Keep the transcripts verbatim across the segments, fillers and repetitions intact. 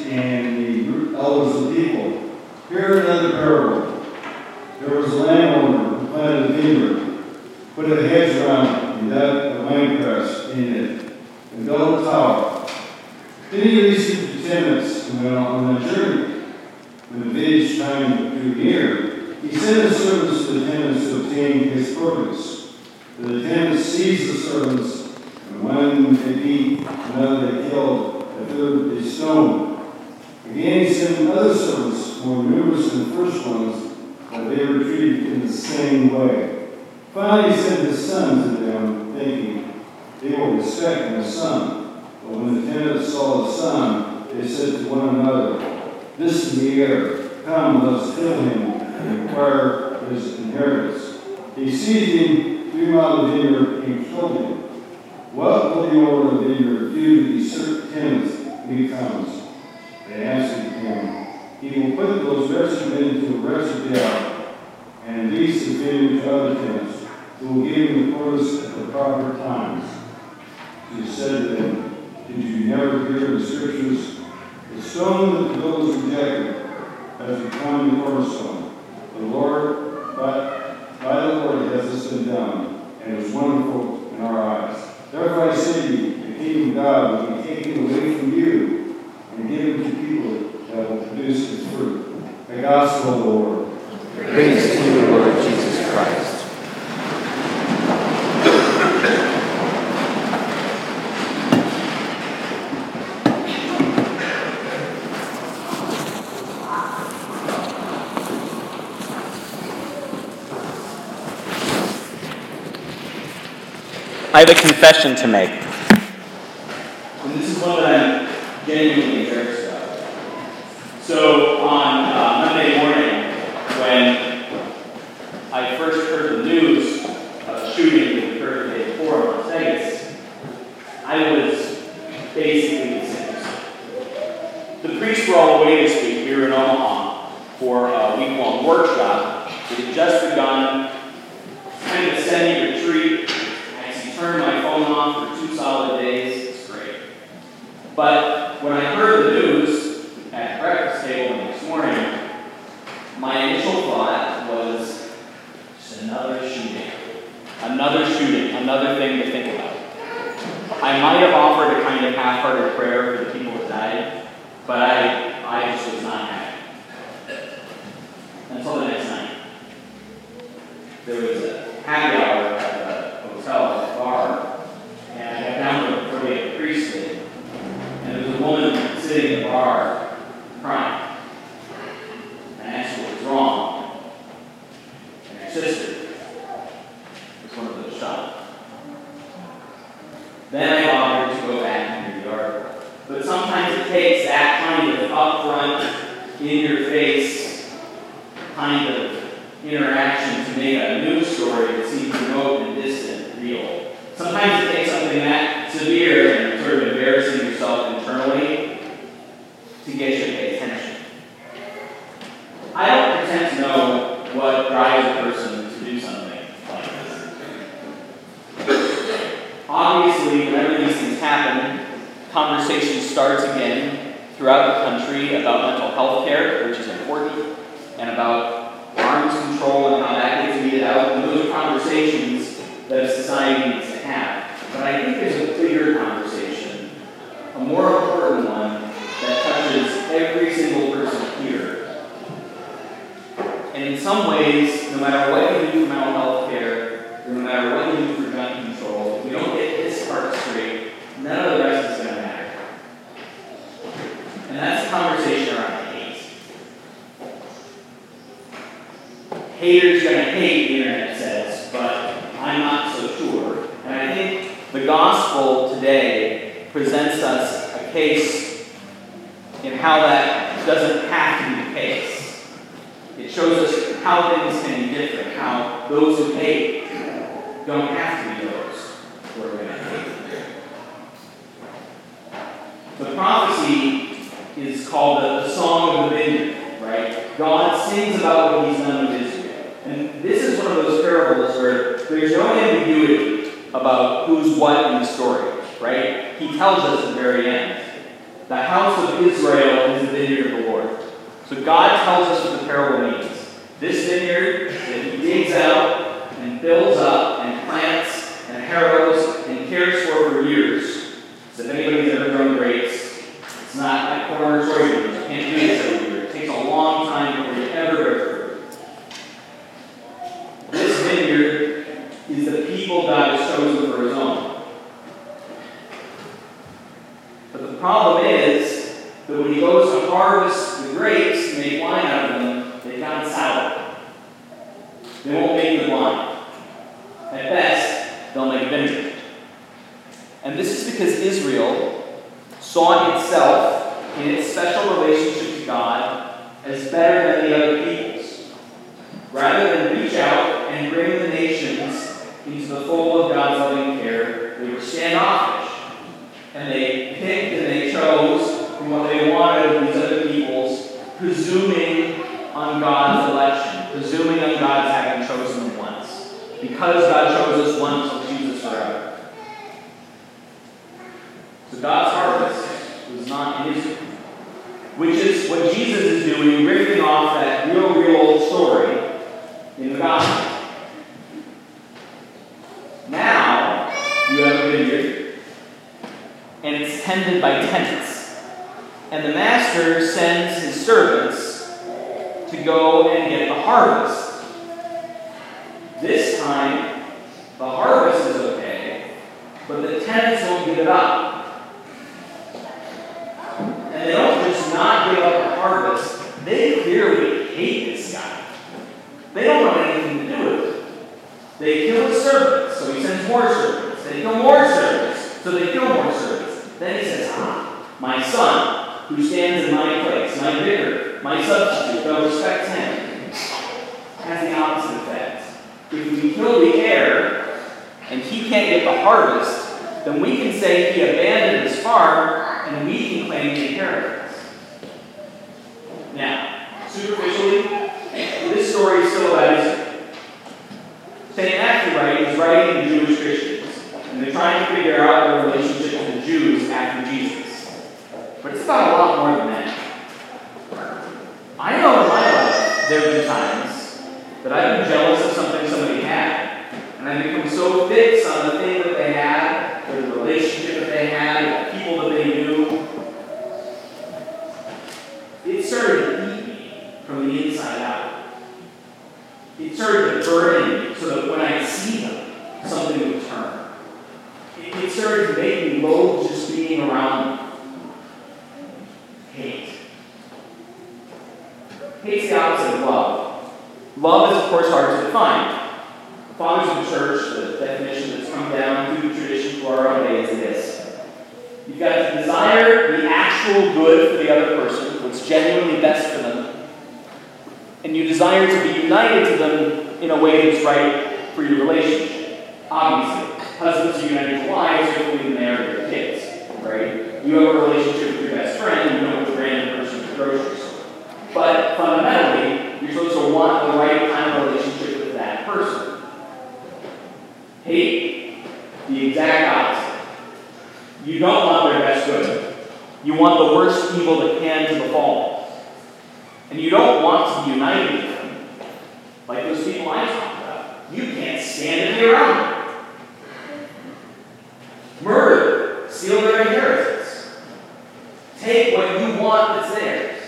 and the elders of the people. Hear another parable. There was a landowner who planted a vineyard, put a hedge around it, and dug a winepress in it, and built a tower. Then he received the tenants and went on a journey. When the vintage time drew near, he sent his servants to the tenants to obtain his produce. But the tenants seized the servants, and one they beat, another they killed, a third they stoned. Again he sent other servants, more numerous than the first ones, but they were treated in the same way. Finally he sent his son to them, thinking, they will respect my son. But when the tenants saw the son, they said to one another, this is the heir. Come, let us kill him and acquire his inheritance. They seized him, threw him out of the vineyard, and killed him. What will the owner of the vineyard do to these tenants when he comes? They answered him, he will put those wretched men into a wretched jail and lease the vineyard to other tenants, who will give him the produce at the proper times. He said to them, did you never hear in the scriptures, the stone that the builders rejected has become the cornerstone. The Lord, but by the Lord has this been done, and it is wonderful in our eyes. Therefore I say to you, the kingdom of God will be taken away from you and given to people that will produce its fruit. The gospel of the Lord. Praise to you, Lord Jesus Christ. I have a confession to make. And this is one that I'm genuinely embarrassed about. So on uh, Monday morning, when I first heard the news of the shooting that occurred the day before in Las Vegas, I was basically disinterested. The priests were all away this week here in Omaha for a week-long workshop. It had just begun, kind of a semi-retreat. Turned my phone off for two solid days. It's great. But when I heard the news at the breakfast table the next morning, my initial thought was just another shooting. Another shooting. Another thing to think about. I might have offered a kind of half-hearted prayer for the people that died, but I, I just was not happy. Until the next night. There was a happy hour at the hotel. Bar, and I got down to where the priest did, and there was a woman sitting in the bar crying. And I asked her what was wrong, and her sister was one of those shot. Then I offered to go back into the yard. But sometimes it takes that kind of upfront, in-your-face kind of interaction to make a news story that seems remote and distant real. Sometimes it takes something that severe and sort of embarrassing yourself internally to get you to pay attention. I don't pretend to know what drives a person to do something like this. Obviously, whenever these things happen, conversation starts again throughout the country about mental health care, which is important, and about arms control and how that gets weeded out. And those are conversations that a society needs to have. But I think there's a bigger conversation, a more important one, that touches every single person here. And in some ways, no matter what you do for mental health care, or no matter what you do for gun control, if we don't get this part straight, none of the rest is going to matter. And that's a conversation around hate. Haters going to hate, the internet says, but I'm not so sure. And I think the gospel today presents us a case in how that doesn't have to be the case. It shows us how things can be different, how those who hate don't have to be those who are going to hate. The prophecy is called the, the Song of the Vineyard, right? God sings about what he's done with Israel. And this is one of those parables where there's no ambiguity about who's what in the story, right? He tells us at the very end. The house of Israel is the vineyard of the Lord. So God tells us what the parable means. This vineyard that he digs out and builds up and plants and harrows and cares for for years. So if anybody's ever grown grapes, it's not like corn or soybeans. You can't do this every year. It takes a long time before you ever bear fruit. This vineyard is the people God has chosen for his own. But the problem is that when he goes to harvest the grapes and make wine out of them, they got sour. They won't make good wine. At best, they'll make vinegar. And this is because Israel saw itself in its special relationship to God as better than the other peoples. Rather than reach out and bring the nations into the fold of God's loving care, they were standoffish. And they picked and they chose from what they wanted of these other peoples, presuming on God's election, presuming on God's having chosen them once. Because God chose us once, he'll choose us forever. So God's harvest was not in Israel. Which is what Jesus is doing, ripping off that real, real old story in the gospel. Now, you have a vineyard, and it's tended by tenants. And the master sends his servants to go and get the harvest. This time, the harvest is okay, but the tenants won't give it up. And they don't just not give up the harvest, they clearly hate this guy. They don't want anything to do with it. They kill his servants, so he sends more servants. They kill more servants, so they kill more servants. Then he says, ah, my son, who stands in my place, my vicar, my substitute, they'll respect him. Has the opposite effect. If we kill the heir, and he can't get the harvest, then we can say he abandoned his farm, and we can claim the inheritance. Now, superficially, this story is still about Israel. Saint Matthew right, is writing to Jewish Christians, and they're trying to figure out their relationship with the Jews after Jesus. But it's about a lot more than that. I know in my life there have been times that I've been jealous of something somebody had, and I've become so fixed on the thing that they had, or the relationship that they had, the people that they knew. It started to eat me from the inside out. It started to burn me so that when I see them, something would turn. It, it started to make me loathe just being around them. Hate. Hate's the opposite of love. Love is, of course, hard to define. The fathers of the church, the definition that's come down through the tradition to our own day is this. You've got to desire the actual good for the other person, what's genuinely best for them, and you desire to be united to them in a way that's right for your relationship. Obviously, husbands are united to wives, hopefully they marry their kids, right? You have a relationship with your best friend, you don't with a random person at the grocery store. But fundamentally, you're supposed to want the right kind of relationship with that person. Hate, the exact opposite. You don't want their best good. You want the worst evil that can to befall them. And you don't want to be united with them, like those people I talked about. You can't stand to be around them. Murder, steal their inheritance. Take what you want that's theirs.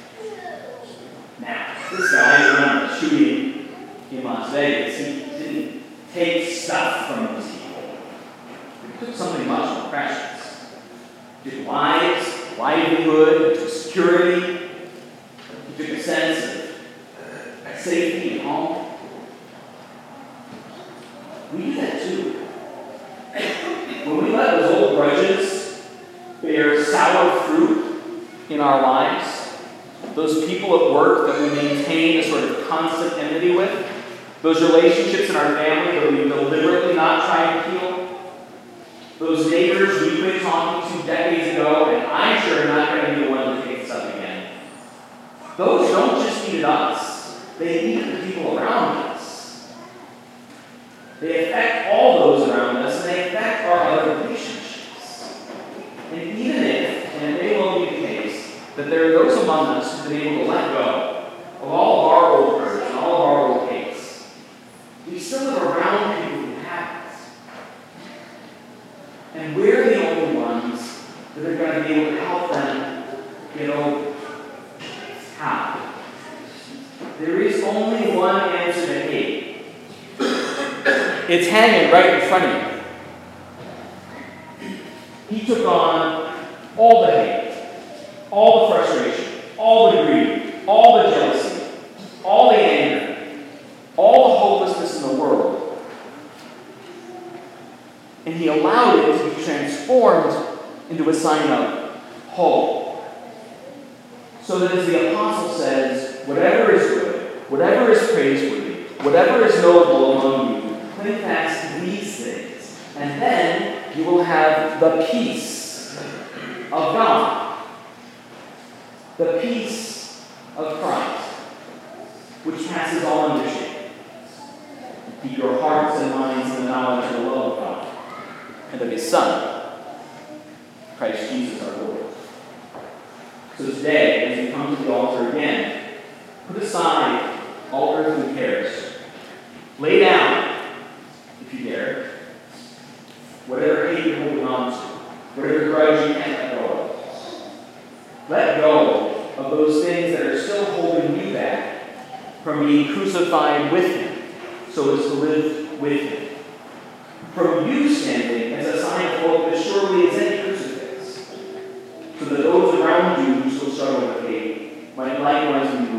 Now, this guy, remember the shooting in Las Vegas, he didn't take stuff from those people. He took something much more precious. He took lives, livelihood, he took security. He took a sense of safety and home. We do that too. When we let those old grudges bear sour fruit in our lives, those people at work that we maintain a sort of constant enmity with, those relationships in our family that we deliberately not try to heal, those neighbors we quit talking to decades ago, and I'm sure not going to be the one to take this up again. Those don't just eat at us, they eat at the people around us. They affect all those around us, and they affect our other relationships. And even if, and they will there are those among us who've been able to let go of all of our old hurts and all of our old hates. We still live around people who have it. And we're the only ones that are going to be able to help them get over it. How? There is only one answer to hate. It's hanging right in front of you. He took on all the hate, all the frustration, all the greed, all the jealousy, all the anger, all the hopelessness in the world. And he allowed it to be transformed into a sign of hope. So that as the apostle says, whatever is good, whatever is praiseworthy, whatever is noble among you, think fast these things. And then you will have the peace of God, the peace of Christ, which passes all understanding. Keep your hearts and minds in the knowledge and the love of God and of His Son, Christ Jesus our Lord. So today, as we come to the altar again, put aside all earthly cares. Lay down, if you dare, whatever hate you're holding on to, whatever grudge you can't let go of. Let go of those things that are still holding you back from being crucified with Him, so as to live with Him. From you standing as a sign of hope as surely as any crucifix, so that those around you who still struggle with hate might likewise be